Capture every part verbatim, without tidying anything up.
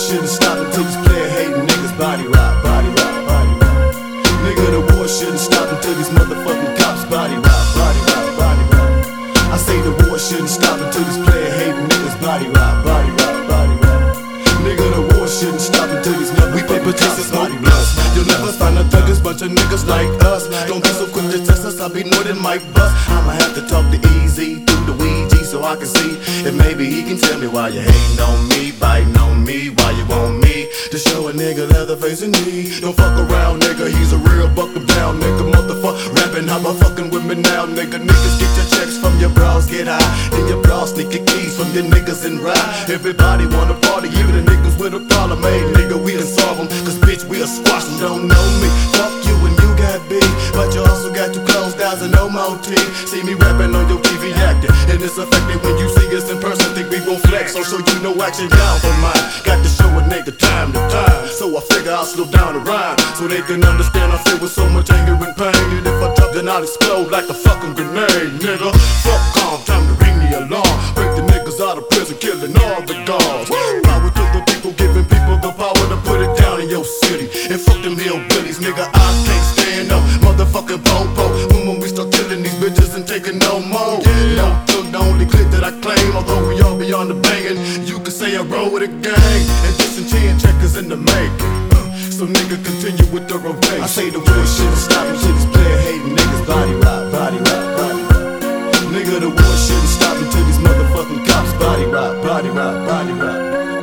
shouldn't stop until these player hating niggas body rock, body rock, body rock. Nigga, the war shouldn't stop until these motherfucking cops body rock, body rock, body rock. I say the war shouldn't stop until these player hating niggas body rock, body rock, body rock. Nigga, the war shouldn't stop until these motherfucking we paper chases, body rock. You'll never find a thuggers, bunch of niggas like us. Don't be so quick to test us, I'll be more than Mike Bus. I'ma have to talk to Easy through the Ouija so I can see if maybe he can tell me why you hating on me, biting on me, why you want me to show a nigga Leatherface in need. Don't fuck around, nigga, he's a real buck down, nigga, motherfucker. Rapping, how about fucking with me now, nigga? Niggas get your checks from your bras, get high. Then your bras sneak your keys from your niggas and ride. Everybody wanna party, even the niggas with a problem. Hey, nigga, we done solve them, cause bitch, we'll squash them. Don't know me, fuck you and you got big, but you also got two closed eyes and no more teeth. See me rapping on your T V acting, and it's effective when you see us in person. Think we gon' flex, so show you no action down for mine. Got to show a nigga time to time, so I figure I'll slow down the rhyme, so they can understand I feel with so much anger and pain. And if I drop, then I'll explode like a fucking grenade, nigga. Fuck calm, time to ring the alarm. Break the niggas out of prison, killing all the guards. Power to the people, giving people the power to put it down in your city. And fuck them hillbillies, nigga, I can't stand no motherfucking popo. When, when we start killing these bitches and taking no more. No thug, the only clip that I claim. Although we all be on the banging, you can say I roll with a gang. And disenchant checkers in the making. So nigga, continue with the rotation. I say the war shouldn't stop until these player hating niggas body rock, body rock, body rock. Nigga, the war shouldn't stop until these motherfucking cops body rock, body rock, body rock.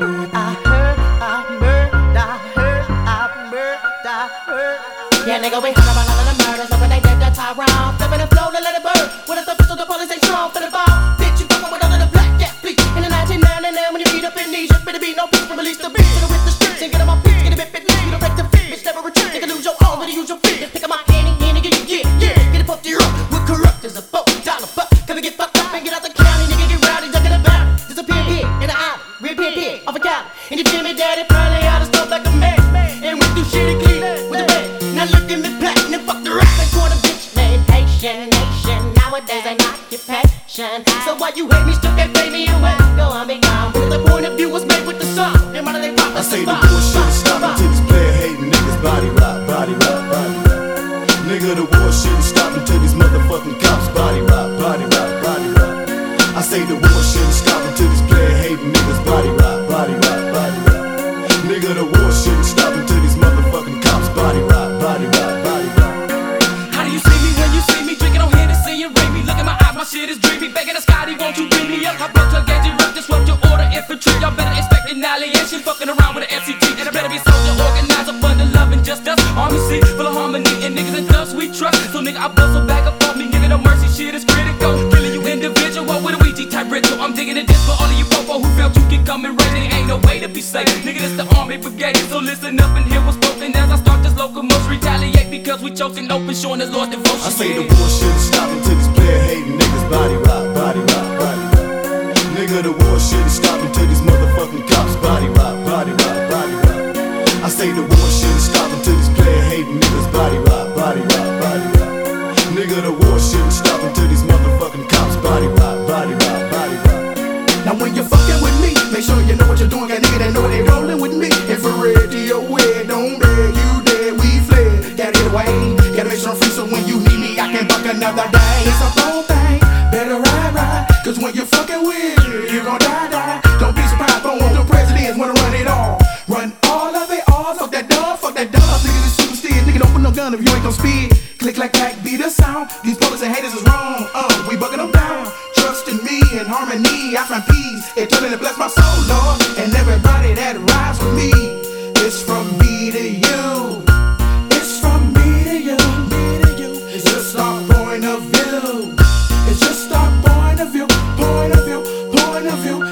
I heard, I heard, I heard, I heard, I heard. Yeah, nigga, we heard about all of the murders, but when they did the Tyrone, flipping the flow to let it burn. With a pistol, the police ain't strong for the ball. Bitch, you fucking with all of the black cat fleet. In the nineteen ninety-nine, when you beat up in these, you better be no peace from release the beat. Nigga with the streets and get on my feet, get a bit bit. You don't break the feet, bitch, never retreat. Nigga, lose your arm, better use your feet. Pick up my hand, hand, nigga, yeah, yeah. Get it pumped to your up, we're corrupt as a four dollar buck. Come and get fucked up and get out the county, nigga, get rowdy, ducking about it. Disappear here in the alley, reappear here off a county. And your Jimmy daddy probably oughta stuff like a man. And went through shitty clean with the bed. Now look at me platinum, fuck the rap. They call a bitch named Haitian Nation. Nowadays an occupation. So why you hate me, still can't pay me away? Go on, be gone. But the point of view was made with the song. And why do they pop? I say the war shouldn't stop until these player hating niggas body rock, body rock, body rock. Nigga, the war shouldn't stop until these motherfucking cops body rock, body rock, body rock. I say the war shouldn't stop until these player hating niggas body rock, body rock, body rock. Nigga, the war shouldn't stop until these motherfucking cops body rock, body rock, body rock. How do you see me when you see me drinking on Hennessy and ring me? Look at my eyes, my shit is dreamy. Begging the Scotty, won't you bring me up? I broke your gadget, rock, disrupt your order, infantry. Y'all better expect annihilation, fucking around with an F C T. And I better be soldier, organizer, fun to love and just us. Army C, full of harmony, and niggas and thugs we trust. So nigga, I bust a back up on me, nigga, no mercy, shit is critical. Killing you individual with a Ouija type ritual. I'm digging a disc for all of you popo who felt you can come and raid it. Ain't no way to be safe, nigga, this the army brigade. So listen up and hear what's spoken as I start this locomotion. Retaliate because we choking open, showing his Lord's devotion. I say the war shouldn't stop until these player hating niggas body rock, body rock, body rock. Nigga, the war shouldn't stop until these motherfucking cops body rock, body rock, body rock. I say the war shouldn't stop until these player hating niggas body rock, body rock, body rock. Nigga, the war shouldn't stop until these motherfucking cops body rock, body rock, body rock. Now when you're fucking with me, make sure you know what you're doing. Got nigga that know they rolling with me. Infrared to your way, don't beg, you dead, we fled. Gotta get away, gotta make sure I'm free so when you need me, I can buck another day. It's a whole thing, better ride, ride. Cause when you're fucking with, you gon' die, die. Don't be surprised, don't want the presidents wanna run it all. Run all of it all, fuck that dog, fuck that dog. Niggas is super steers, nigga don't put no gun if you ain't gon' speed. Click like clack, be the sound. These police and haters is wrong, uh, we bucking them down. Trust in me and harmony, I find peace. Eternally bless my soul, Lord. And everybody that rides with me, it's from me to you. It's from me to you, me to you. It's just our point of view. It's just our point of view, point of view, point of view,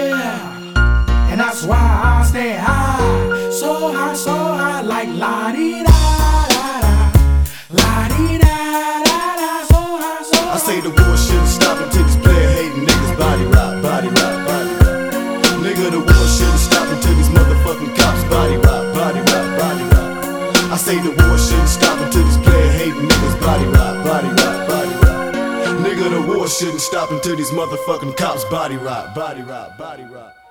yeah. And that's why I stay high, so high, so high, like la-dee-da-da-da, la-dee-da-da-da, so high, so high. I say the war shouldn't stop until these player hating niggas body rock, body rock, body rock. Nigga, the war shouldn't stop until these motherfucking cops body rock, body rock, body rock. I say the war shouldn't stop until these player hating niggas body rock, body rock, body rock. Nigga, the war shouldn't stop until these motherfucking cops body rock, body rock, body rock.